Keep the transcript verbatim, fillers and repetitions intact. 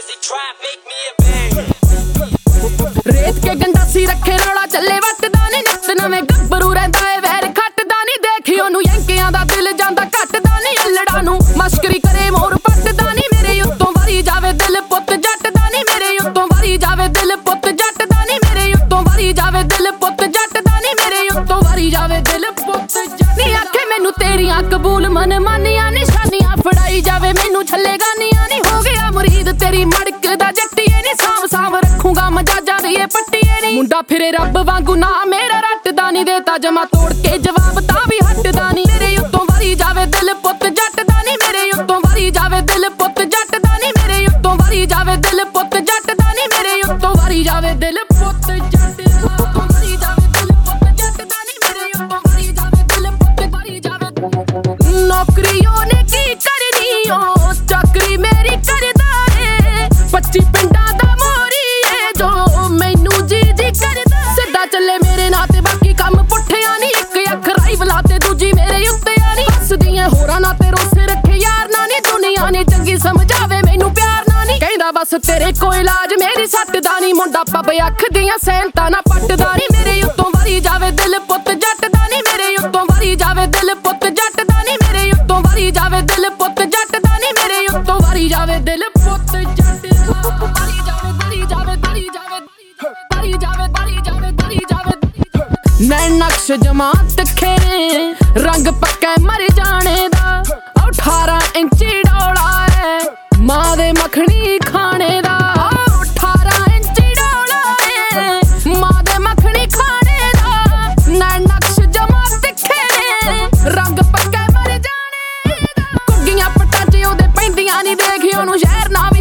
रेत के गंडासी रखे रौला चले वटदा नी नित नवें गब्बरू रहिंदा ए वैर खटदा नी देखी ओनू यंकियां दा दिल जांदा घटदा नी अल्लड़ा नू मस्करी करे मोर पटदा नी मेरे उत्तों वारी जावे दिल पुत जटदा नी मेरे उत्तों वारी जावे दिल पुत जटदा नी मेरे उत्तों वारी जावे दिल पुत जटदा नी मेरे उत्तों वारी जावे दिल पुत नी आखे मैनू तेरियां कबूल मन मानियां निशानियां फड़ाई जावे मैनू छल्ले गानियां नी हो गया मुरीद तेरी मड़क दा जट्टिए नी साम साम रखूंगा मजाजा दी पट्टिए नी मुंडा फिरे रब वांगू ना मेरा रटदा नी देता जमा तोड़ के जवाब तां भी हटदा नी मेरे उत्तों वारी जावे दिल पुत जटदा नी मेरे उत्तों वारी जावे दिल पुत जटदा नी मेरे उत्तों वारी जावे दिल पुत जटदा नी मेरे उत्तों वारी जावे दिल पुत जटदा वारी जावे दिल पुत जटदा नी मेरे उत्तों वारी जावे दिल पुत वारी जावे नौकरियों ने की करनी ओ चाकरी मेरी करदा ए पच्ची पिंडां दा मोरी ए जो मैनू जी जी करदा सिद्धा चले मेरे नां ते बाकी काम पुठिया नी एक अख राई वला ते दूजी मेरे उत्ते आनी हसदियां होरां ना ते रोसे रखे यार ना नी दुनिया ने चंगी समझावे मैनू प्यार ना नी कहंदा बस तेरे कोई इलाज मेरी सट दा नी मुंडा पब अख दियां सैनतां ना पटदा नी मेरे उत्तों वारी जावे दिल पुत जटदा नी मेरे उत्तों वारी जावे दिल पुत जटदा नी मेरे उत्तों वारी जावे दिल पुत जटदा नी मेरे उत्तों वारी जावे दिल पुत जटदा वारी जावे वारी जावे वारी जावे वारी जावे वारी जावे वारी जावे मैं नक्श जमात खेरे रंग पक्का मर जाने दा अठारह इंची डोला है मां दे मखनी खाने दा अठारह इंची डोला है मां दे मखनी खाने दा मैं नक्श जमात खेरे रंग पक्का मर जाने दा कुग्गियां पटाचे ओदे पैंदियां नी देखी ओनू शहर ना